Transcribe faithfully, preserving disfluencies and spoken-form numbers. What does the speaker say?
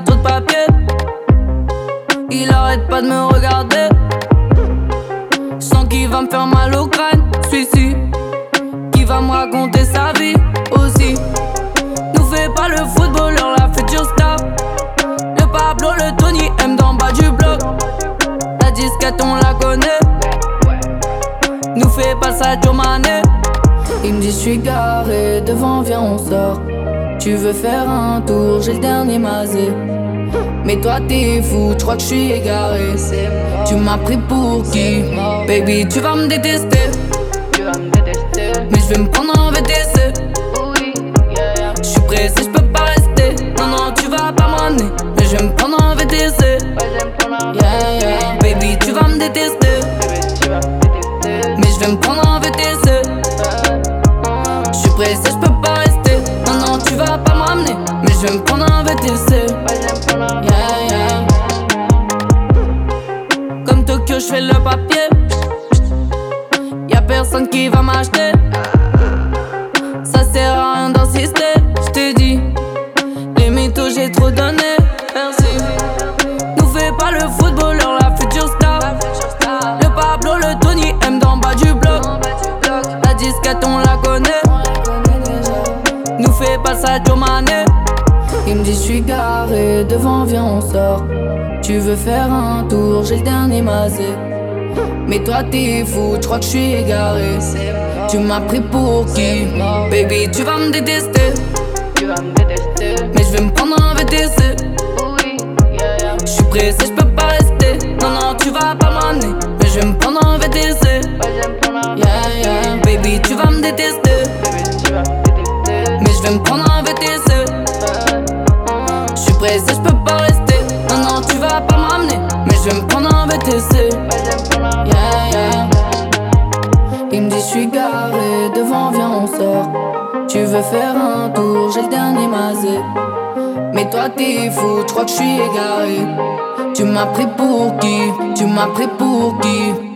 trop de papier. Il arrête pas de me regarder. Je sens qu'il va me faire mal au crâne. Celui-ci qui va me raconter sa vie aussi. Nous fait pas le footballeur, la future star. Le Pablo, le Tony M d'en bas du bloc. La disquette on la connaît. Nous fait pas ça Sadio Mané. Il me dit je suis garé devant, viens on sort. Tu veux faire un tour, j'ai le dernier masé. Mais toi t'es fou, tu crois que je suis égaré. Tu m'as pris pour qui? Baby tu vas me détester. Mais je vais me prendre en V T C. Je suis pressé, je peux pas rester. Non non tu vas pas m'amener. Mais je vais me prendre en V T C. Yeah, yeah. Baby tu vas me détester. Mais je vais me prendre en V T C. Je suis pressé, je peux pas rester. Non non tu vas pas m'amener. Mais je vais me prendre en V T C. Yeah, yeah. Comme Tokyo je fais le papier. Y'a personne qui va m'acheter. Ça sert à rien d'insister. J't'ai dit, les mythos j'ai trop donné. Merci. Nous fait pas le footballeur, la future star. Le Pablo, le Tony M d'en bas du bloc. La disquette on la connaît. Nous fait pas ça Sadio Mané. Il me dit je suis garé devant, viens on sort. Tu veux faire un tour, j'ai le dernier masé. Mais toi t'es fou, tu crois que je suis égaré. Tu m'as pris pour qui? Baby tu vas me détester. Mais je vais me prendre en V T C. Je suis pressé, je peux pas rester. Non non tu vas pas m'amener. Mais je vais me prendre en V T C. Yeah yeah. Baby tu vas me détester. Mais je vais me prendre en V T C. Je suis pressé, je peux pas rester. Non non tu vas pas m'amener. Mais je vais me prendre en V T C. Yeah yeah. Il me dit je suis garé devant, viens on sort. Tu veux faire un tour, j'ai le dernier masé. Mais toi t'es fou, tu crois que je suis égaré. Tu m'as pris pour qui? Tu m'as pris pour qui?